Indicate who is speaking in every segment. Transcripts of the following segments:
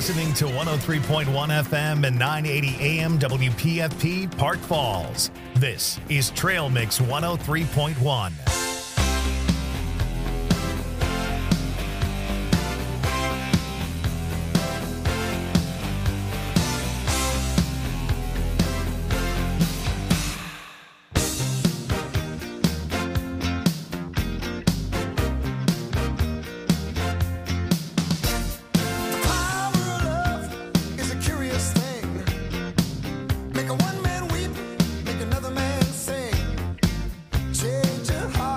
Speaker 1: listening to 103.1 FM and 980 AM WPFP Park Falls. This is Trail Mix 103.1.
Speaker 2: Make a one man weep, make another man sing. Change your heart.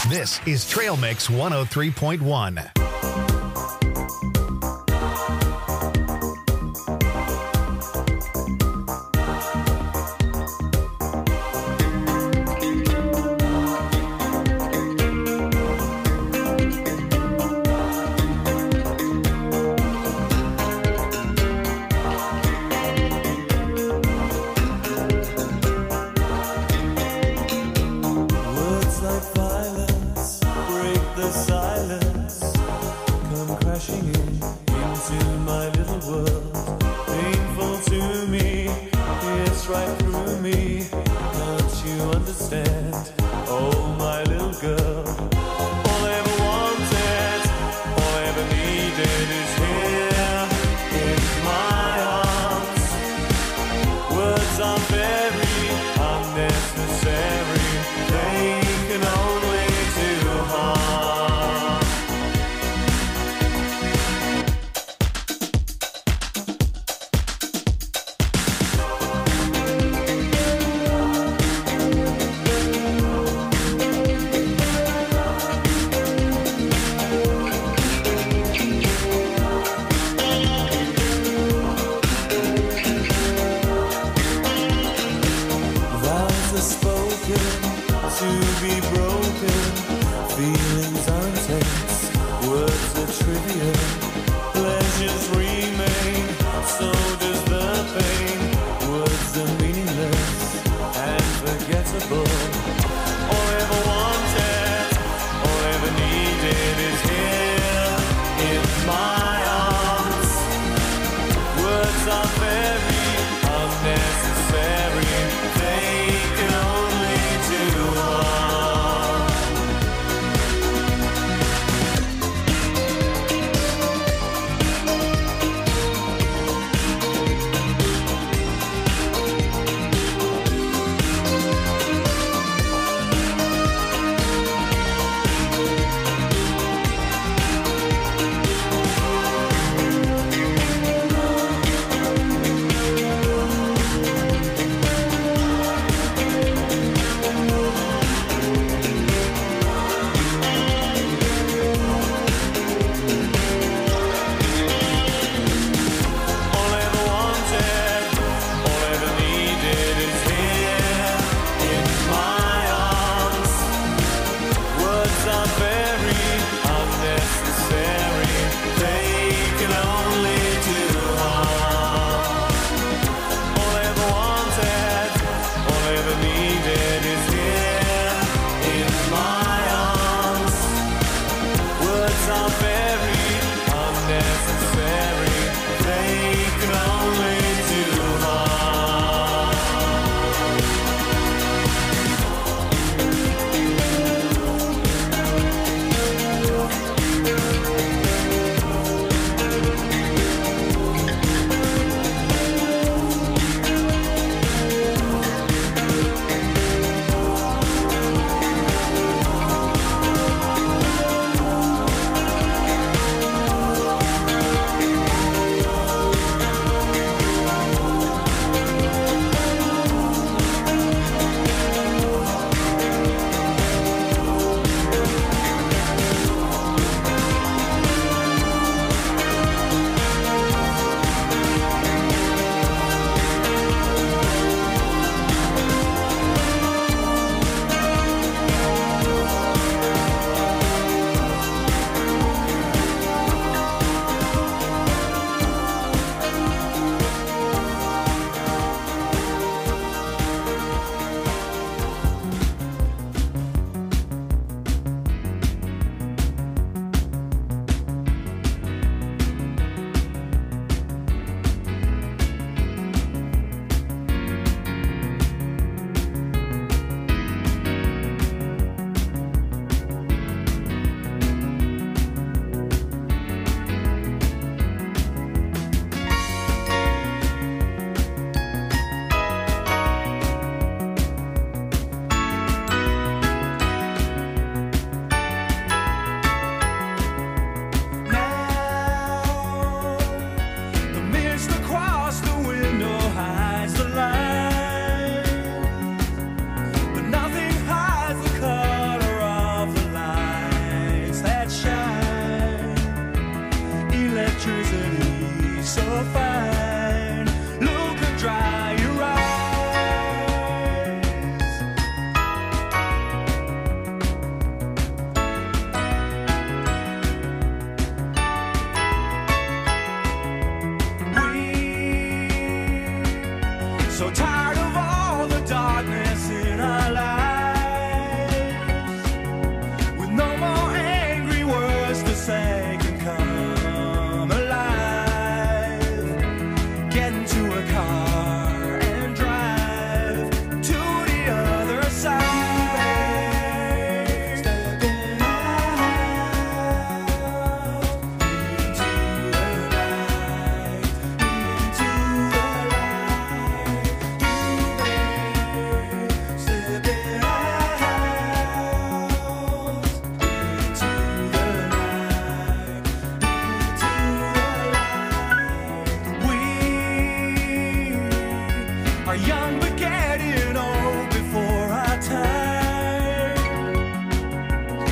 Speaker 1: This is Trail Mix 103.1.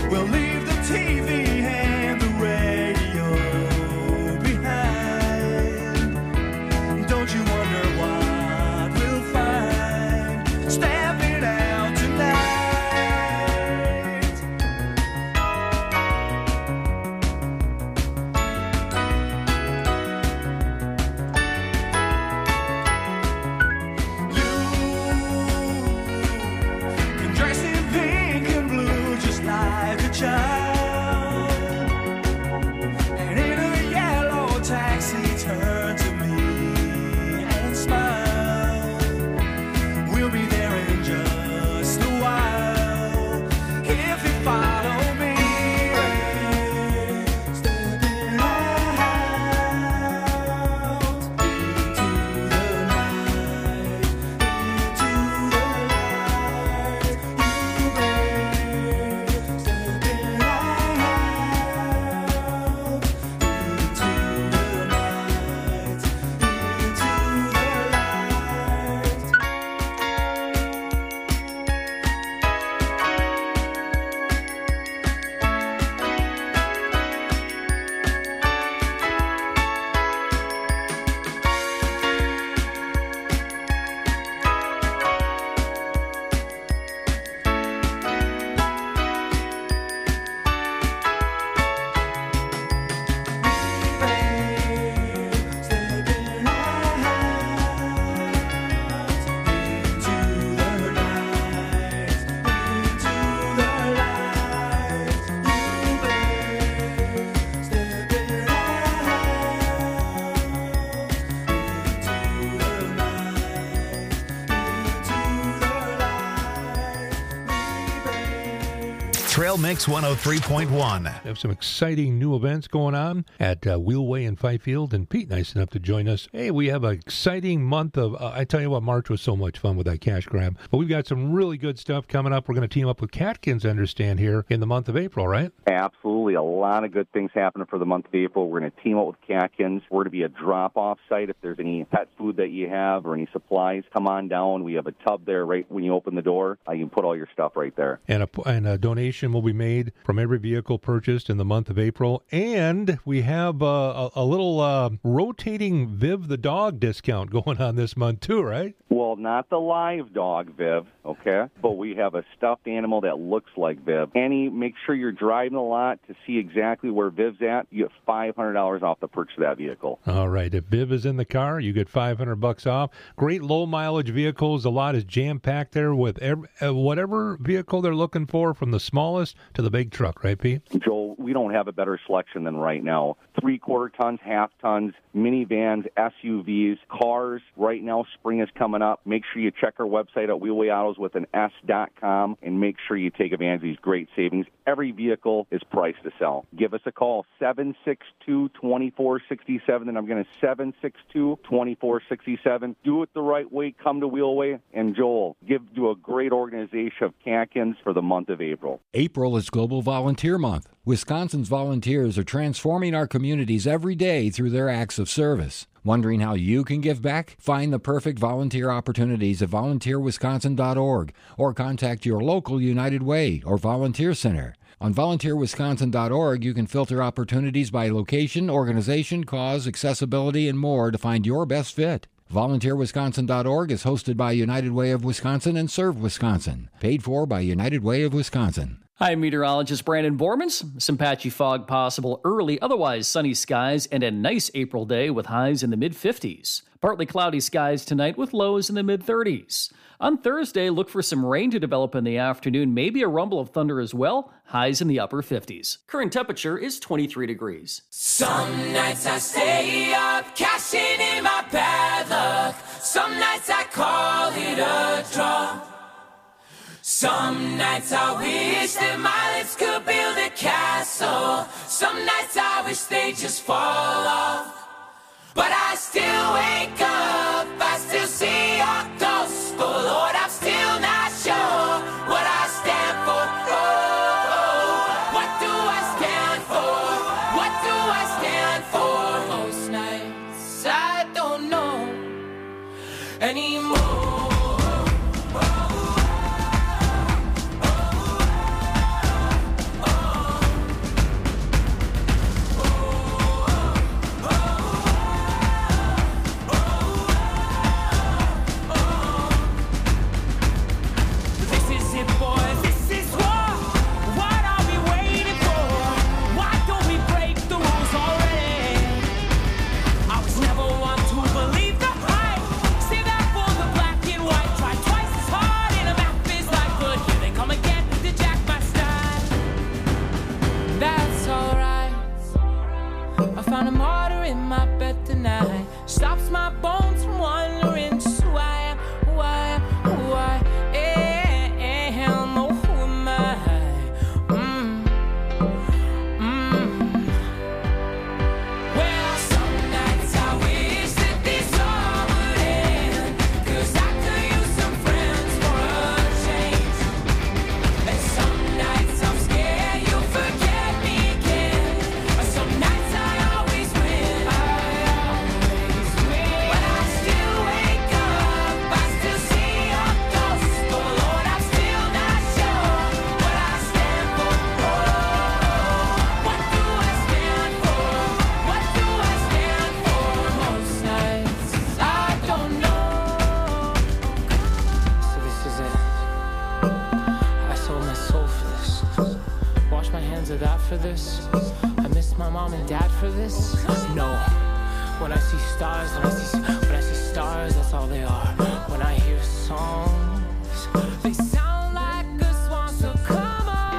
Speaker 2: We'll leave the TV and the radio behind. Don't you wonder what we'll find stepping out tonight? You can dress in pink and blue just like a child, and in a yellow taxi turn to me and smile. We'll be there in just a while if you follow me. Stepping out into the night, into the light. You may stepping out into the night, into the light. Stepping out into the night, into the light. You may stepping out into the night, into the light.
Speaker 1: Trail Mix 103.1.
Speaker 3: We have some exciting new events going on at Wheelway in Fifield, and Pete, nice enough to join us. Hey, we have an exciting month of, I tell you what, March was so much fun with that cash grab, but we've got some really good stuff coming up. We're going to team up with Catkins, I understand, here in the month of April, right?
Speaker 4: Absolutely. A lot of good things happening for the month of April. We're going to team up with Catkins. We're going to be a drop-off site. If there's any pet food that you have or any supplies, come on down. We have a tub there right when you open the door. You can put all your stuff right there.
Speaker 3: And a donation will be made from every vehicle purchased in the month of April. And we have a little rotating Viv the dog discount going on this month too, right?
Speaker 4: Well, not the live dog, Viv, okay? But we have a stuffed animal that looks like Viv. Make sure you're driving a lot to see exactly where Viv's at. You get $500 off the purchase of that vehicle.
Speaker 3: All right. If Viv is in the car, you get $500 off. Great low-mileage vehicles. A lot is jam-packed there with whatever vehicle they're looking for, from the smallest to the big truck, right, Pete?
Speaker 4: Joel, we don't have a better selection than right now. 3/4 tons, half tons, minivans, SUVs, cars. Right now, spring is coming up. Make sure you check our website at Wheelway Autos with an S.com and make sure you take advantage of these great savings. Every vehicle is priced to sell. Give us a call, 762-2467, and I'm going to 762-2467. Do it the right way. Come to Wheelway. And Joel, do a great organization of Catkins for the month of April.
Speaker 5: April is Global Volunteer Month. Wisconsin's volunteers are transforming our communities every day through their acts of service. Wondering how you can give back? Find the perfect volunteer opportunities at volunteerwisconsin.org or contact your local United Way or volunteer center. On volunteerwisconsin.org, you can filter opportunities by location, organization, cause, accessibility, and more to find your best fit. VolunteerWisconsin.org is hosted by United Way of Wisconsin and Serve Wisconsin. Paid for by United Way of Wisconsin.
Speaker 6: Hi, meteorologist Brandon Bormans. Some patchy fog possible early, otherwise sunny skies and a nice April day with highs in the mid-50s. Partly cloudy skies tonight with lows in the mid-30s. On Thursday, look for some rain to develop in the afternoon, maybe a rumble of thunder as well, highs in the upper 50s. Current temperature is 23 degrees.
Speaker 7: Some nights I stay up, cashing in my bad luck. Some nights I call it a draw. Some nights I wish that my lips could build a castle. Some nights I wish they just fall off. But I still wake up, I still see your ghost. Oh Lord, I'm still not sure what I stand for. Oh, what do I stand for? What do I stand for? Most nights I don't know anymore.
Speaker 8: Wash my hands of that for this. I miss my mom and dad for this. No. When I see stars, when I see stars, that's all they are. When I hear songs, they sound like a swan. So come on,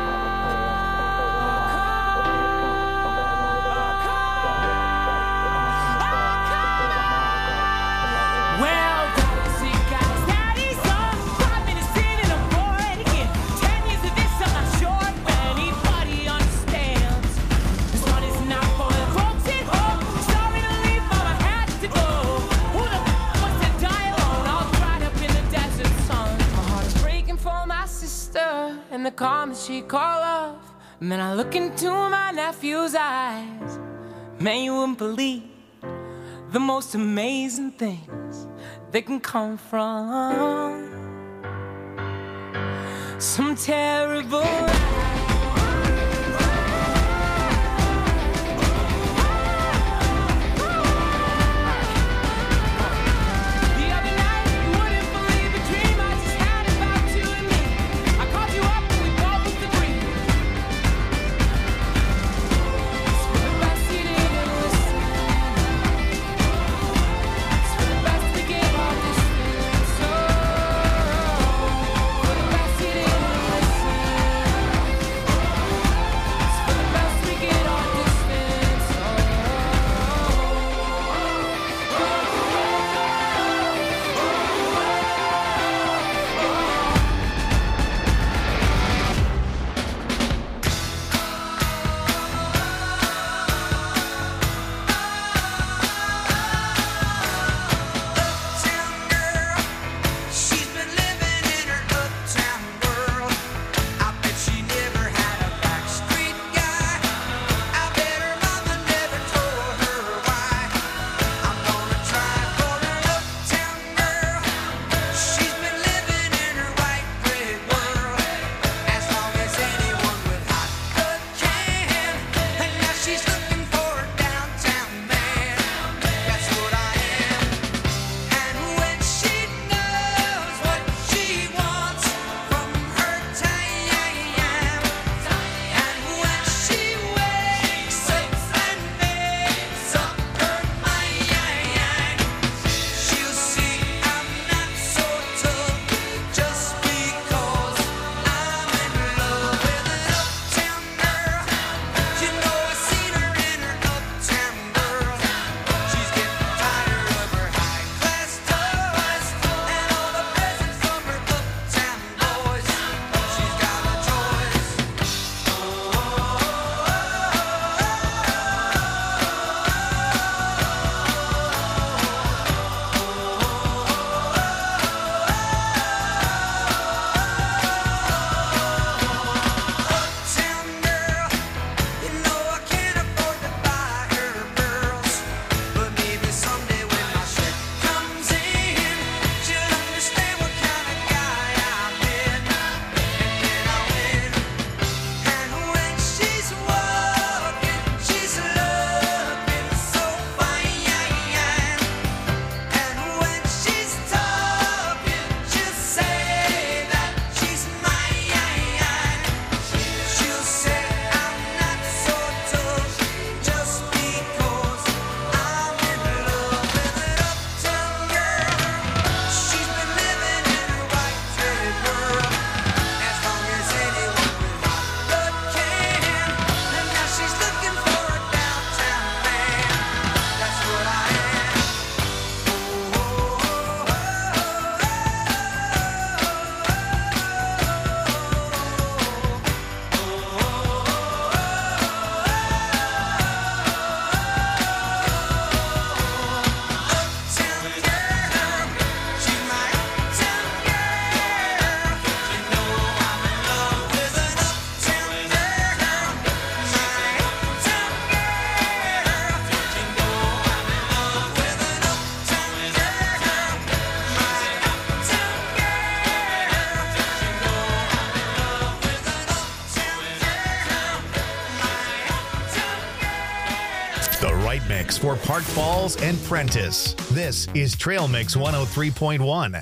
Speaker 8: well, guys, daddy's on 5 minutes in and I'm bored again. 10 years of this, I'm not sure if anybody understands. This one is not for the folks at home. Sorry to leave, mama had to go. Who the wants to die alone? All dried up in the desert sun. My heart is breaking for my sister and the calm that she call love. Man, I look into my nephew's eyes. Man, you wouldn't believe the most amazing things that can come from some terrible The other night, you wouldn't believe the dream I just had about you and me. I called you up and we both agreed. It's for the best you didn't listen. It's for the best to give our distance. Oh, for the best you didn't listen. It's for the best we get our distance.
Speaker 2: Uptown girl, she's been living in her uptown world. I bet she never had a backstreet guy. I bet her mama never told her why. I'm gonna try for her uptown girl. She's been living in her white bread world as long as anyone with hot blood can. And now she's looking for a downtown man. That's what I am. And when she knows what she wants from her time, and when she wakes up and makes up her mind, she'll see I'm not so tough just because I'm in love with an uptown girl. You know I've seen her in her uptown world. She's getting tired of her high-class toys and all the presents from her uptown boys. She's got a choice. Uptown girl, you know I can't afford to buy her pearls, but maybe someday when my check comes in, she'll understand what kind of guy I've been, and then I'll win. And when she's walking, she's looking so fine, and when she's talking, she'll say that she's mine. She'll say I'm not so tough just because I'm in love with an uptown girl. She's been living in her white bread world as long as anyone with hot blood can. And now she's looking for a downtown man. That's what I am. Uptown girl, she's my uptown girl. You know I'm in love with an uptown girl. My uptown girl. You know I'm in love with an uptown girl. My uptown girl. You know I'm in love with an uptown girl.
Speaker 1: The right mix for Park Falls and Prentice. This is Trail Mix 103.1.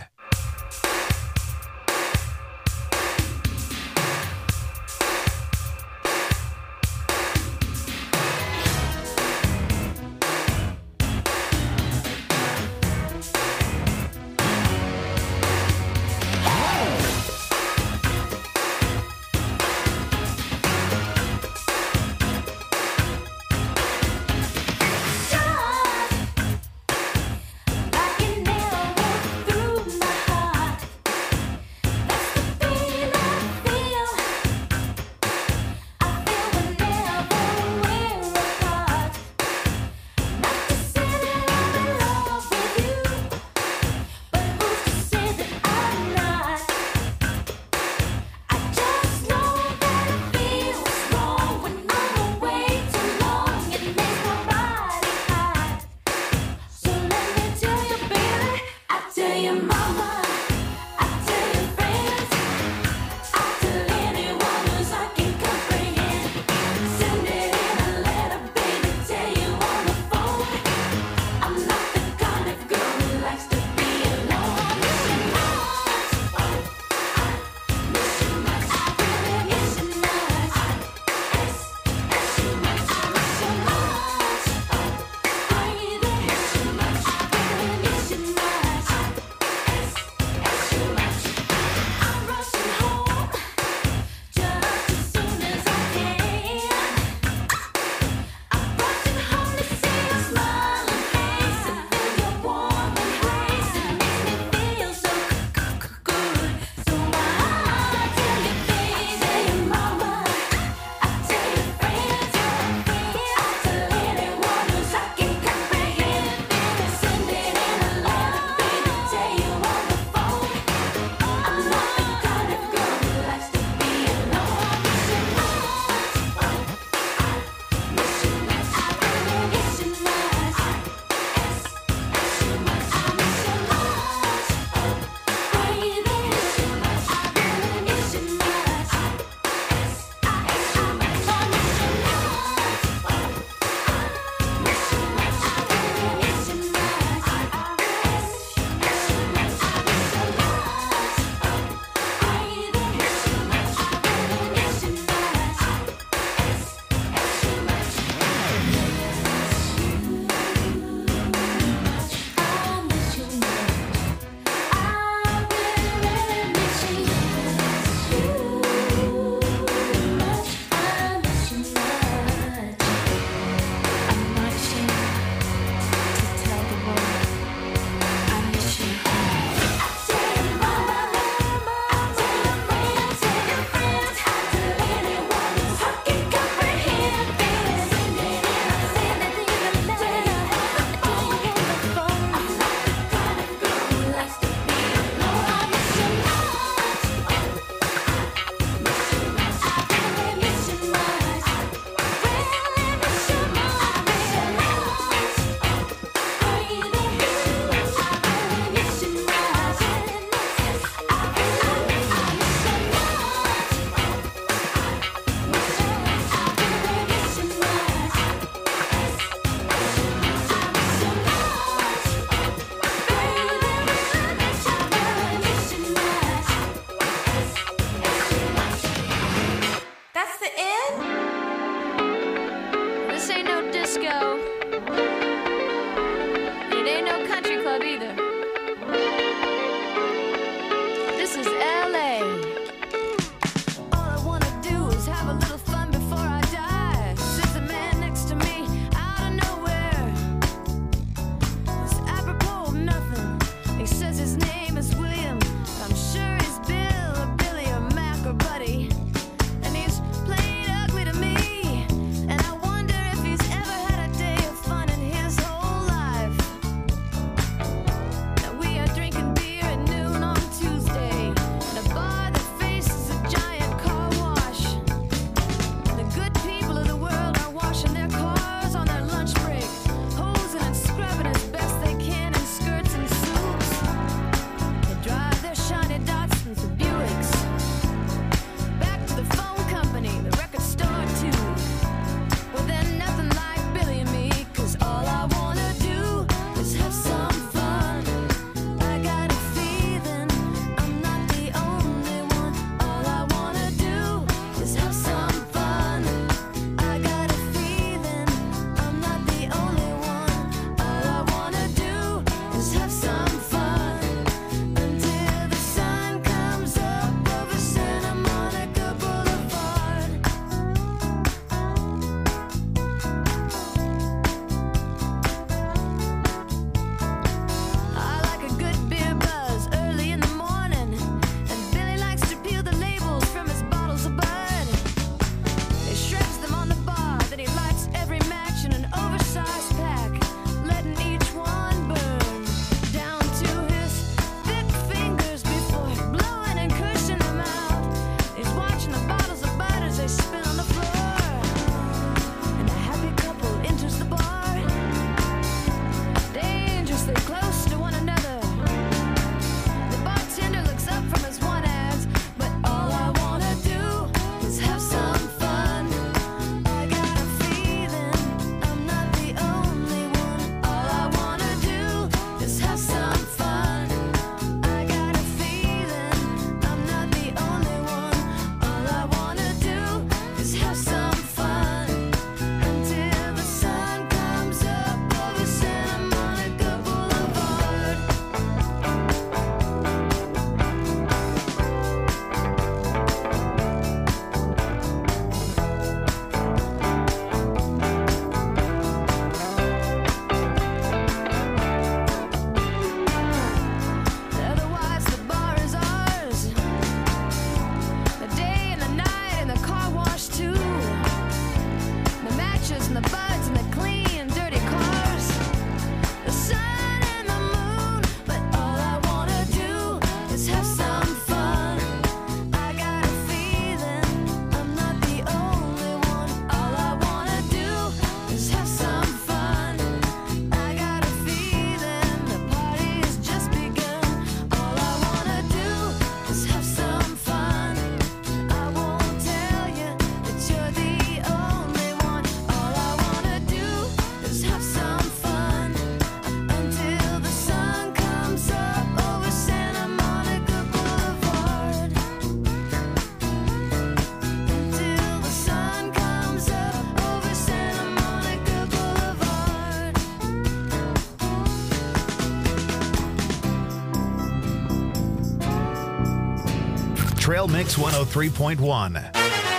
Speaker 1: Trail Mix 103.1.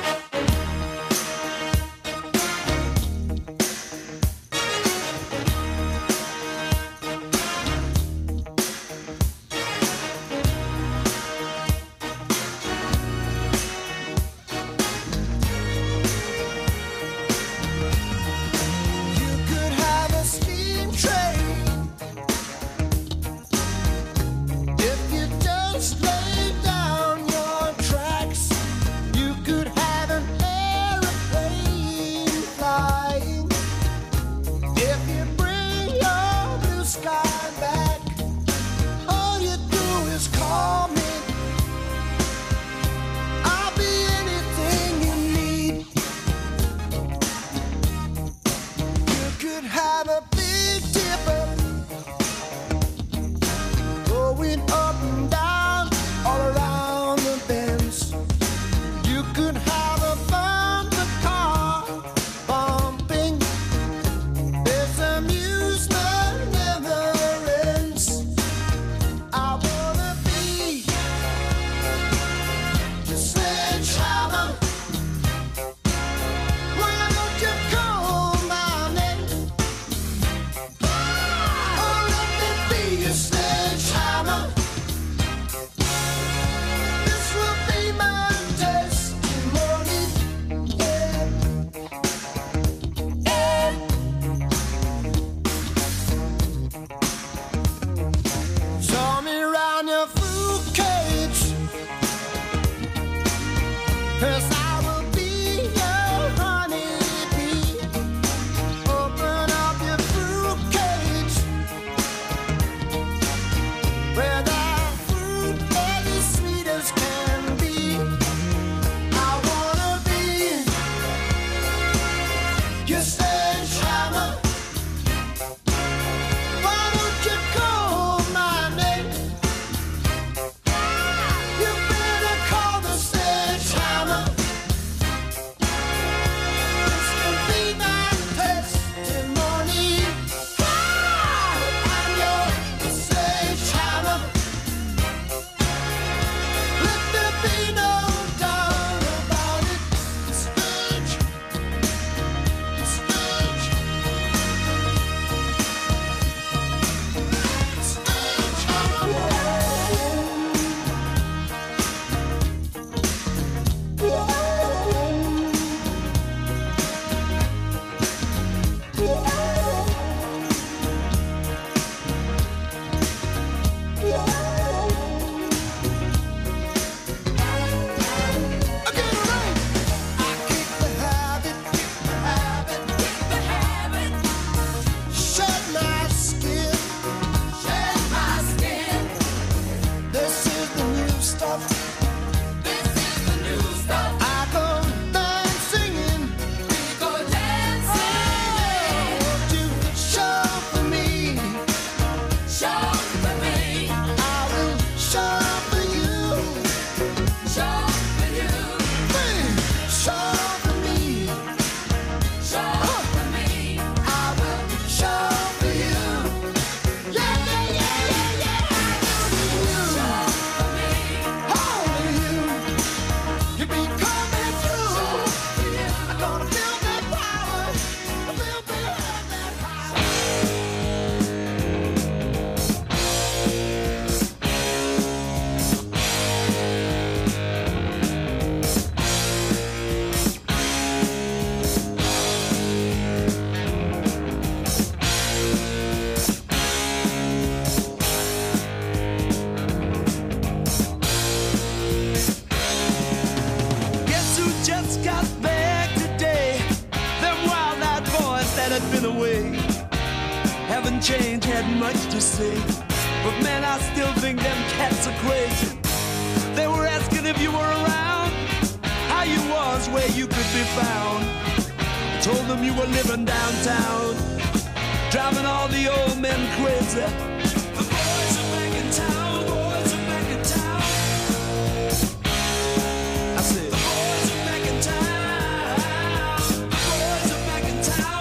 Speaker 2: Change had much to say, but man, I still think them cats are crazy. They were asking if you were around, how you was, where you could be found. I told them you were living downtown, driving all the old men crazy. The boys are back in town, boys are back in town. I said, the boys are back in town, the boys are back in town.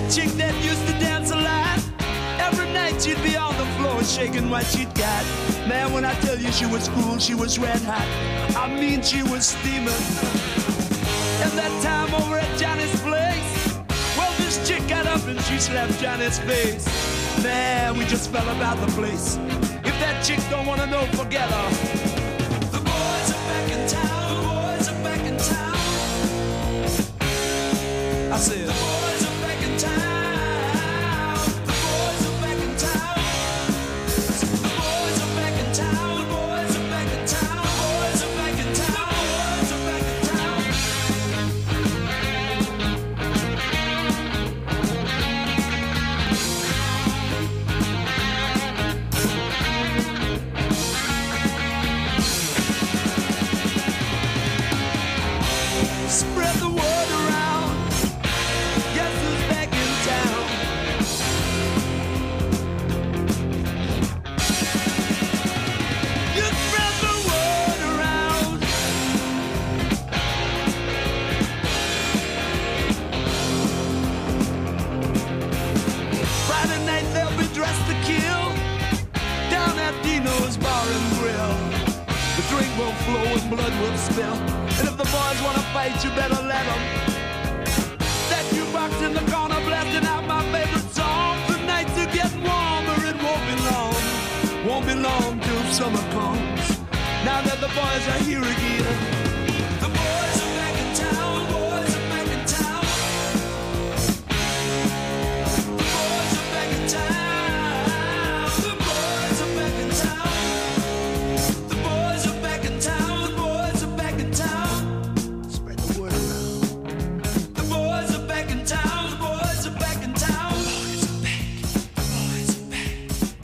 Speaker 2: chick that used to dance a lot. Every night she'd be on the floor shaking what she'd got. Man, when I tell you she was cool, she was red hot. I mean, she was steaming. And that time over at Johnny's place, well, this chick got up and she slapped Johnny's face. Man, we just fell about the place. If that chick don't wanna know, forget her. The boys are back in town. The boys are back in town. I said, the boys are back in town. The boys are back in town. The boys are back in town. The boys are back in town. The boys are back in town. The boys are back in town. Spread the word around. Guess who's back in town? You spread the word around. Friday night they'll be dressed to kill down at Dino's Bar and Grill. The drink will flow and blood will spill. And if the boys wanna fight, you better let them. That jukebox in the corner blasting out my favorite song. The nights are getting warmer, it won't be long. Won't be long till summer comes. Now that the boys are here again. The boys are back in town. The boys are back in town. The boys are back in town. The boys are back in town. The boys are back in town. The boys are back in town. Spread the word around. The boys are back in town. The boys are back in town. The boys are back. The boys are back.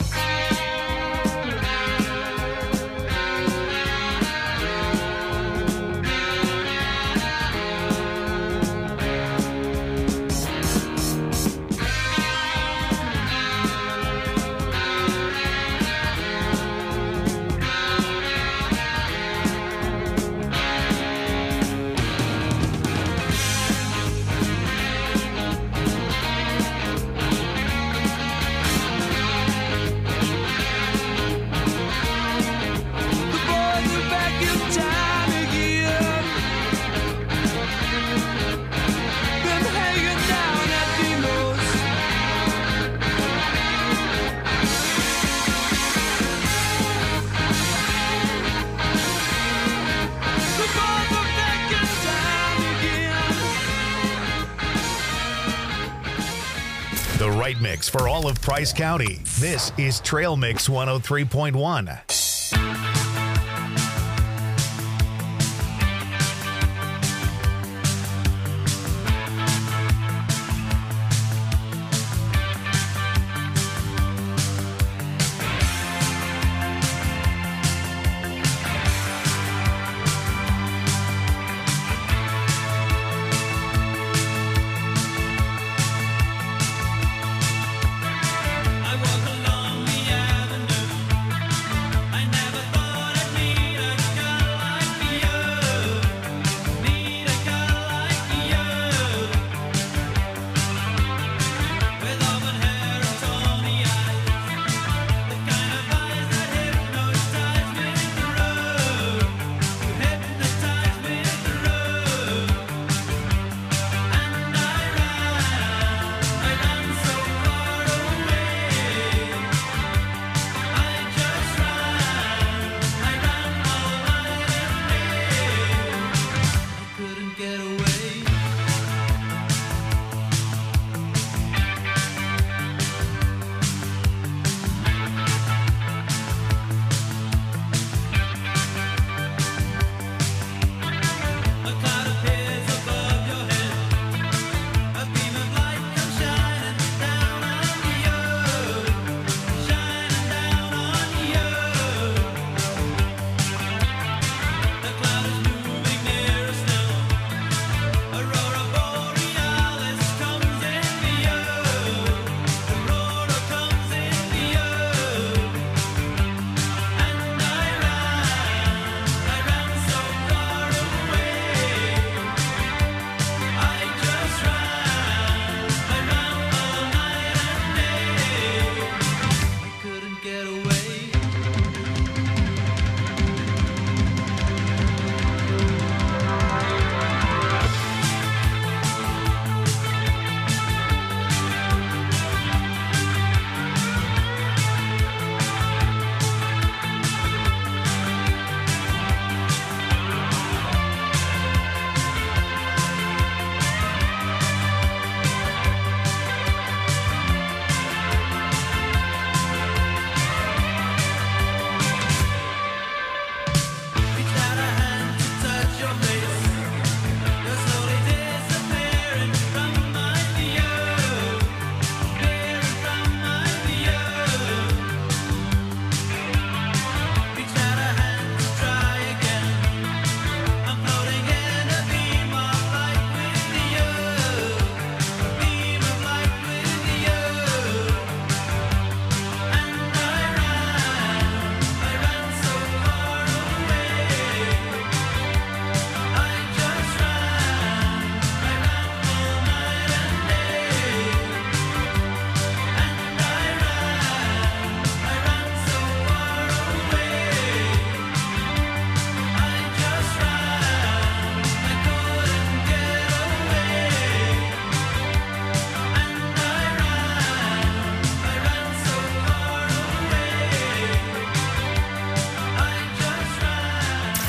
Speaker 2: The boys are back in town again. Been hanging down at Dino's. The boys are back in town again.
Speaker 1: The right mix for all of Price County. This is Trail Mix 103.1.
Speaker 2: I walk along the avenue.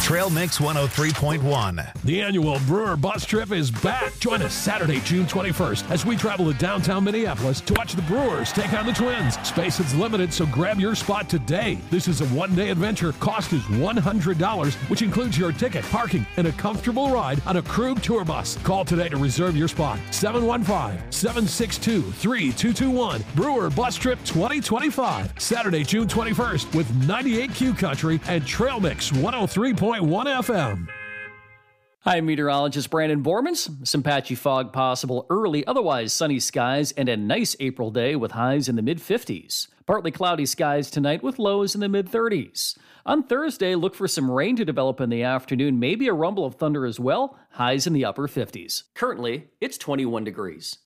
Speaker 1: Trail Mix 103.1.
Speaker 9: The annual Brewer Bus Trip is back. Join us Saturday, June 21st, as we travel to downtown Minneapolis to watch the Brewers take on the Twins. Space is limited, so grab your spot today. This is a one-day adventure. Cost is $100, which includes your ticket, parking, and a comfortable ride on a Krug tour bus. Call today to reserve your spot. 715-762-3221. Brewer Bus Trip 2025. Saturday, June 21st with 98Q Country and Trail Mix 103.1 FM.
Speaker 6: Hi, meteorologist Brandon Bormans. Some patchy fog possible early, otherwise sunny skies and a nice April day with highs in the mid-50s. Partly cloudy skies tonight with lows in the mid-30s. On Thursday, look for some rain to develop in the afternoon, maybe a rumble of thunder as well, highs in the upper 50s. Currently, it's 21 degrees.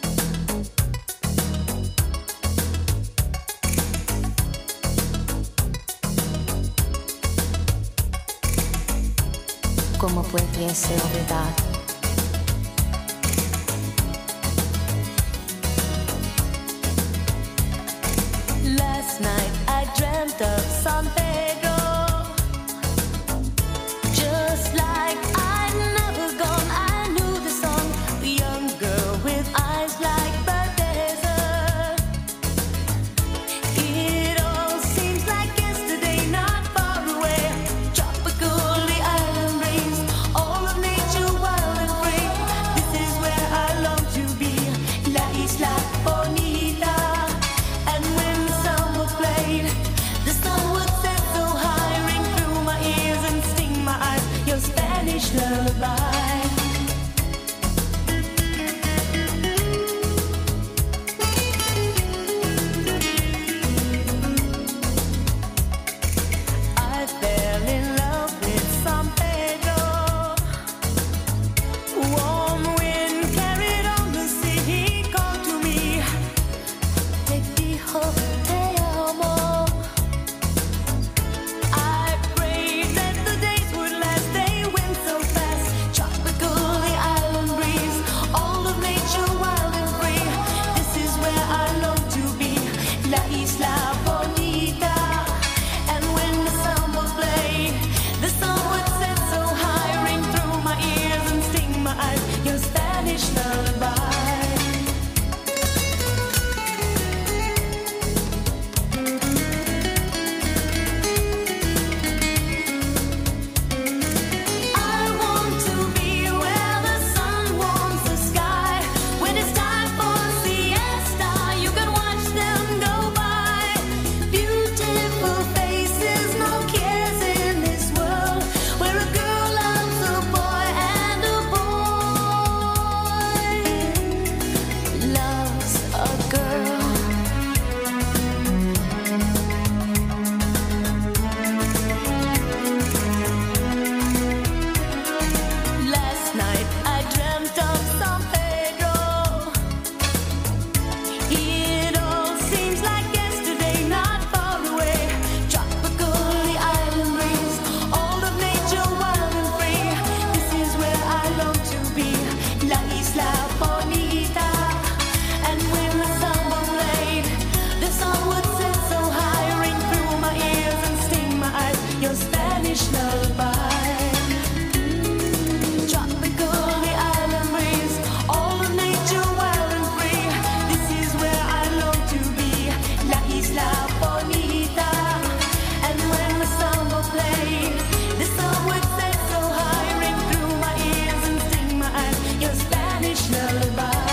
Speaker 10: ¿Cómo pudiese olvidar? Last night I dreamt of San Pedro, just like I'd never gone. I knew the song, the young girl with eyes like the desert. It all seems like yesterday, not far away. Tropical, the island breeze, all of nature wild and free. This is where I long to be, La Isla Bonita. And when the sun was played, the sun would set so high, ring through my ears and sting my eyes. Your Spanish lullaby. I fell in love with San Pedro. Warm wind carried on the sea. He called to me, te dijo te amo. I prayed that the days would last. They went so fast. Tropical, the island breeze, all of nature wild and free. This is where I long to be, La Isla Bonita. And when the sun was played, the sun would set so high, ring through my ears and sting my eyes. Your Spanish lullaby. I want to be where the sun warms the sky. When it's time for siesta, you can watch them go by. Beautiful faces, no cares in this world, where a girl loves a boy and a boy loves a girl. Last night I dreamt of San Pedro. It all seems like yesterday, not far away. Tropical, the island breeze, all of nature wild and free. This is where I long to be, La Isla Bonita. And when the sun was laid, the sun would set so high, ring through my ears and sting my eyes. Your Spanish lullaby. Tropical, the island breeze, all of nature wild and free. This is where I long to be, La Isla Bonita. And when the sun was played, the sun would set so high, ring through my ears and sting my eyes. Your Spanish lullaby.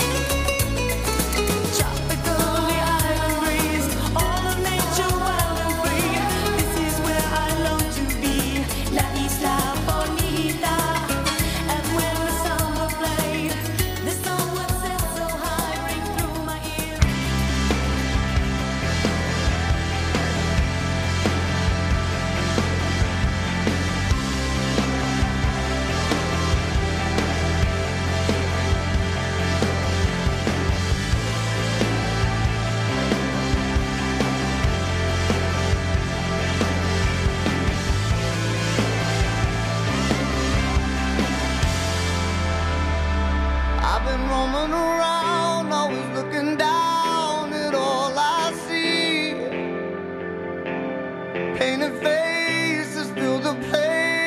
Speaker 10: Tropical, the island breeze, all of nature wild and free. This is where I long to be, La Isla Bonita. And when the sun was played, the sun would set so high, ring through my ears.
Speaker 2: I've been roaming around, always looking down at all I see. Painted faces fill the place.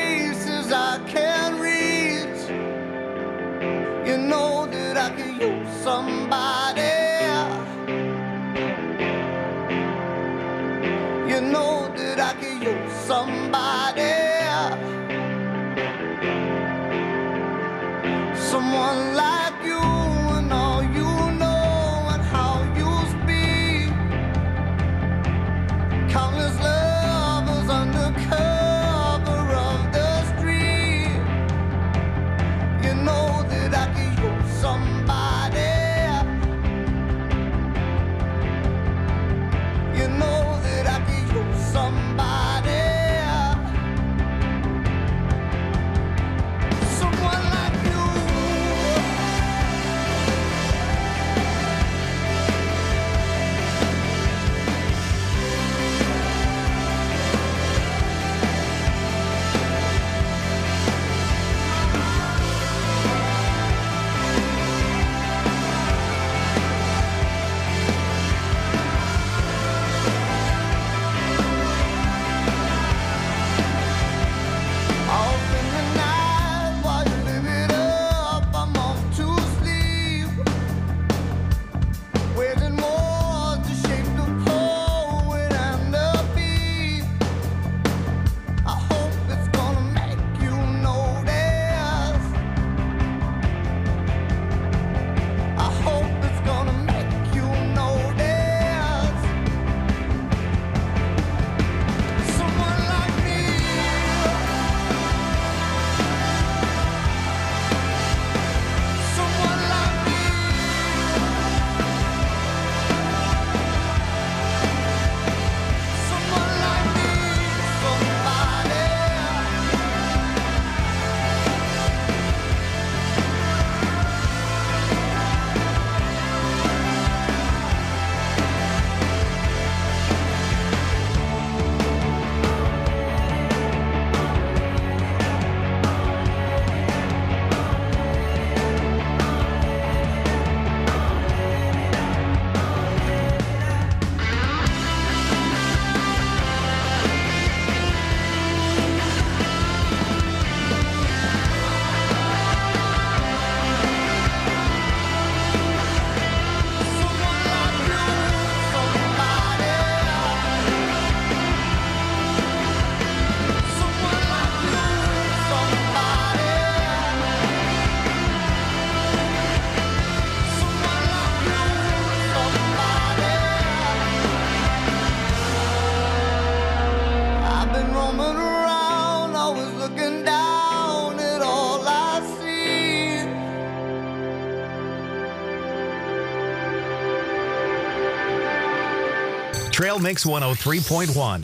Speaker 1: Trail Mix 103.1.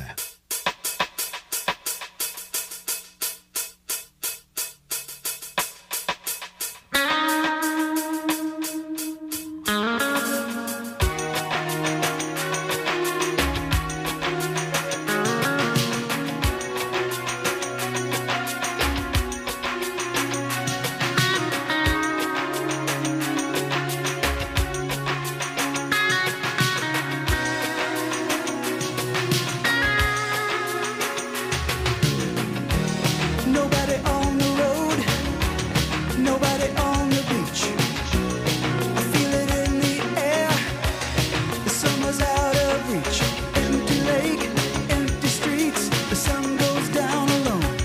Speaker 2: Nobody on the road, nobody on the beach. I feel it in the air, the summer's out of reach. Empty lake, empty streets, the sun goes down alone.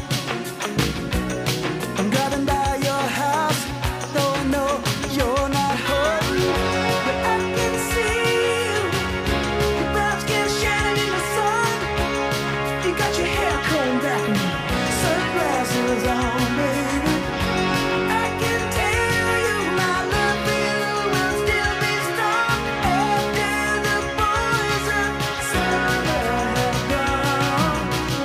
Speaker 2: I'm driving by your house, though I know you're not home. But I can see you, your brown skin shining in the sun. You got your hair combed back and sunglasses on, baby. I can tell you my love for you will still be strong after the boys of summer have gone.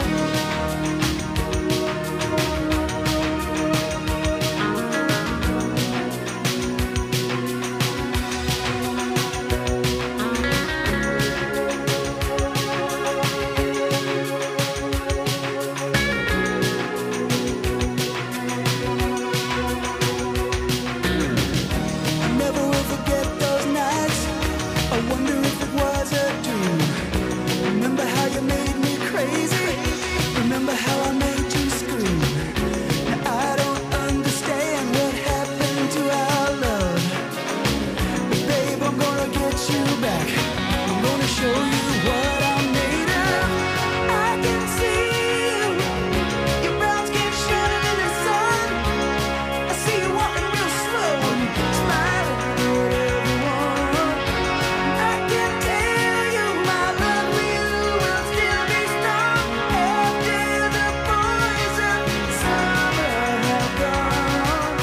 Speaker 2: I never will forget those nights. I wonder if it was a dream. Remember how you made me crazy? Remember how I made you scream? Now I don't understand what happened to our love. But babe, I'm gonna get you back. I'm gonna show you what I'm made of. I can see you, your brown skin shining in the sun. I see you walking real slow and smiling at everyone. I can tell you my love for you will still be strong after the boys of summer have gone.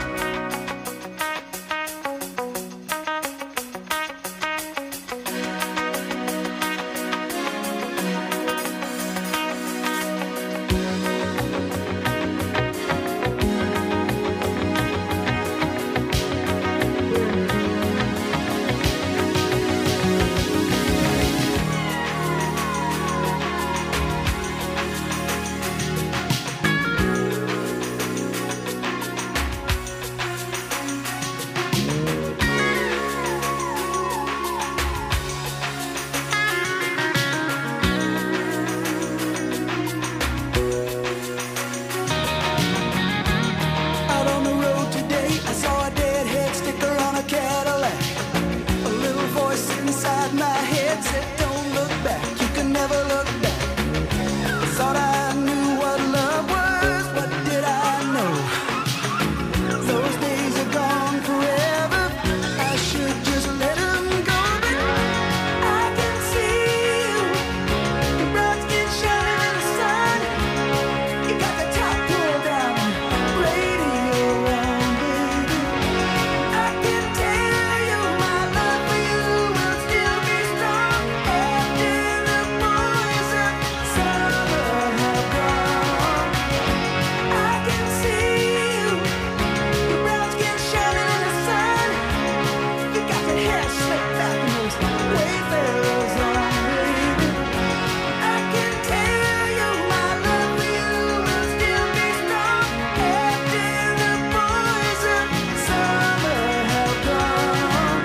Speaker 2: Out on the road today, I saw a deadhead sticker on a Cadillac. A little voice inside my head said, "Don't look back, you can never look back." I thought I knew what love was, what did I know? Those days are gone forever. I should just let them go, but I can see you, your brown skin shining in the sun. You got the top pulled down, radio on, baby. I can tell you my love for you will still be strong after the boys of summer have gone. I can see you, your brown skin shining in the sun. You got that hair slicked back and those wayfarers on, baby. I can tell you my love for you will still be strong after the boys of summer have gone.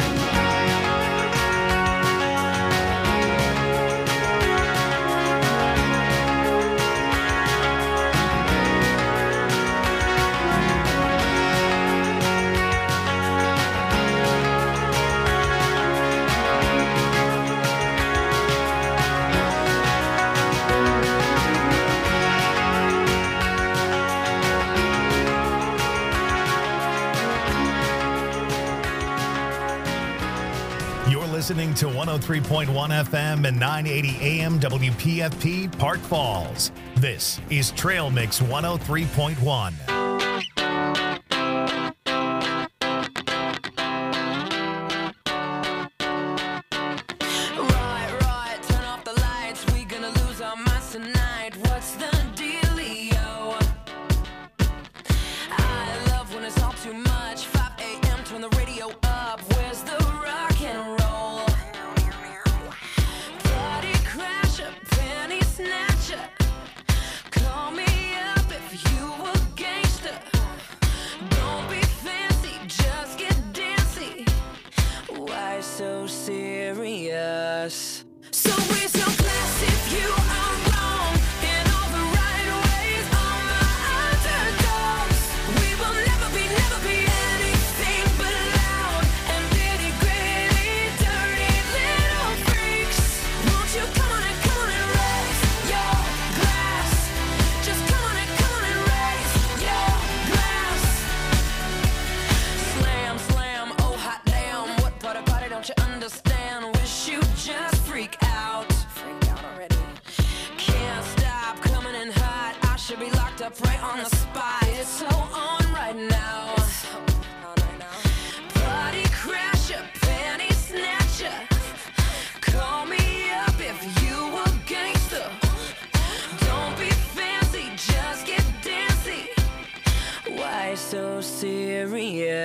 Speaker 1: You're listening to 103.1 FM and 980 AM WPFP Park Falls. This is Trail Mix 103.1.
Speaker 10: Right, turn
Speaker 7: on the spot. It's so on right now. Party crasher, panty snatcher. Call me up if you a gangster. Don't be fancy, just get dancy. Why so serious?